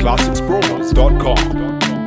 classicspromos.com.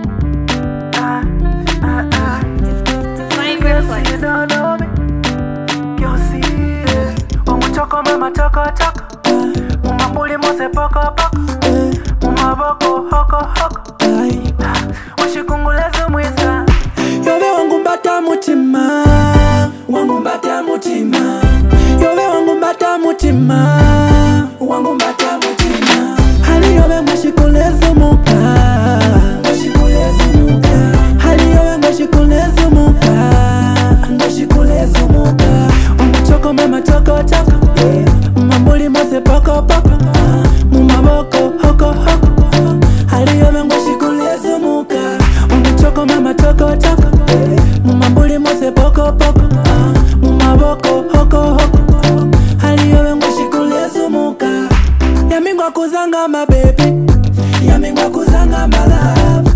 You don't know me, you see it. Umuchoko mama choko choko, umambuli mose poko poko, umaboko hoko hoko, ushikunguleza mwisa. Yobe wangu mbata mutima, wangu mbata mutima. Yobe wangu mbata mutima, wangu mbata mutima. Hali yobe mwashikuleza muka, mwashikuleza muka. Hali yobe mwashikuleza muka, mwashikuleza muka. Umuchoko mama choko choko, mambuli mose poko poko, mumaboko hoko hoko. Hali yobe mwashikuleza muka, umuchoko mama choko choko, mumambuli mose poko poko, mumaboko hoko hoko. Hali yobe mwashikuleza muka. Yamingwa kuzanga my baby, yamingwa kuzanga my love.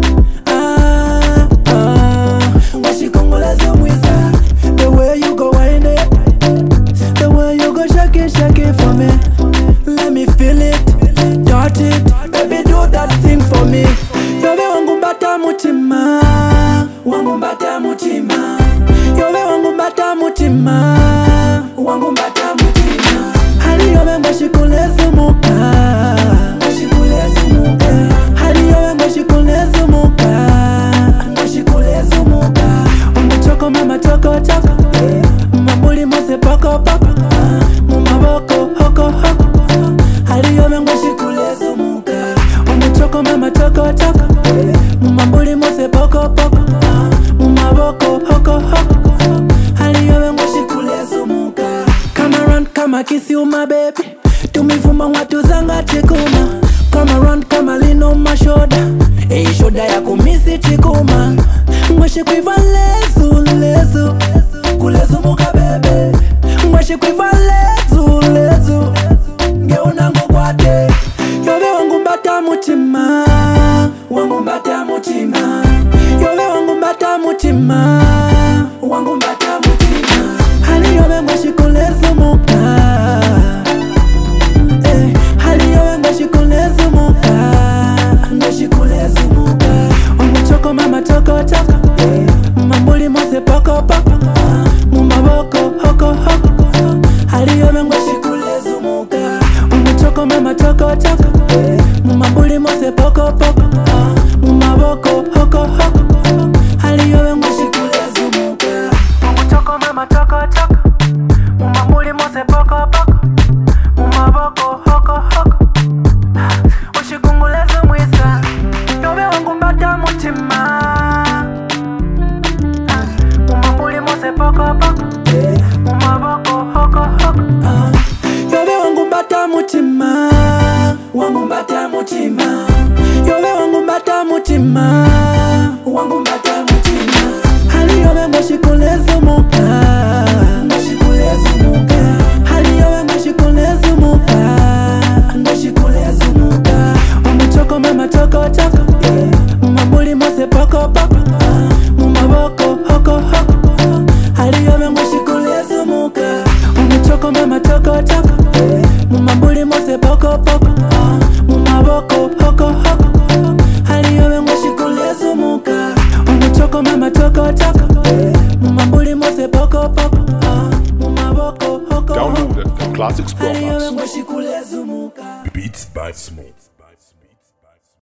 Washikongoleza mwiza. The way you go wind it, the way you go shake it for me. Let me feel it, touch it, baby do that thing for me. Yobe wangu mbata mutima, wangu mbata mutima. Yobe wangu mbata mutima, wangu mbata mutima. Hali yobe mwashikuleza muka, mwashikuleza muka. Hali yobe mwashikuleza muka, mwashikuleza muka. Umuchoko mama choko choko, mambuli mose poko poko, mumaboko hoko hoko. Hali yobe mwashikuleza muka, umuchoko mama choko choko, mambuli mose poko poko, mumaboko hoko hoko. Hali yobe mwashikuleza muka. Come around, come kiss you my baby. Tumivuma watu zanga chikuma. Come around, come lean on my shoulder. Hey shoulder ya kumisi chikuma. Mwashe kuiva lezu lezu, kulezu muka bebe. Mwashe kuiva lezu lezu, ngeuna ngukwate. Yobe wangu mbata mutima, wangu mbata mutima. Yobe wangu mbata mutima, wangu mbata mutima. Hali yobe mwashikuleza muka, hali yobe mwashikuleza muka, mwashikuleza muka. Umuchoko mama choko choko, mambuli mose poko poko, mumaboko hoko hoko. Hali yobe mwashikuleza muka, umuchoko mama choko choko, mambuli mose poko poko, mumaboko hoko hoko. Hali yobe mwashikuleza muka, umuchoko mama choko choko, mambuli mose poko poko, mumaboko hoko hoko. Ushikunguleza mwisa. Yobe wangu mbata mutima, mumambuli mose poko poko, mumaboko hoko hoko. Yobe wangu mbata mutima, wangu mbata mutima. Yobe wangu mbata mutima, wangu mbata mutima. Hali yobe mwashikuleza muka, mwashikuleza muka. Hali yobe mwashikuleza muka, mwashikuleza muka. Umuchoko mama choko choko, mambuli mose poko poko, mumaboko hoko hoko. Hali yobe mwashikuleza muka, umuchoko mama choko choko, mumambuli mose poko poko, mumaboko hoko hoko. Hali yobe mwashikuleza muka, umuchoko mama choko choko, mumambuli mose poko poko, mumaboko hoko hoko. Download it from Hali yobe classicspromos. mwashikuleza muka. Beats by Smooth.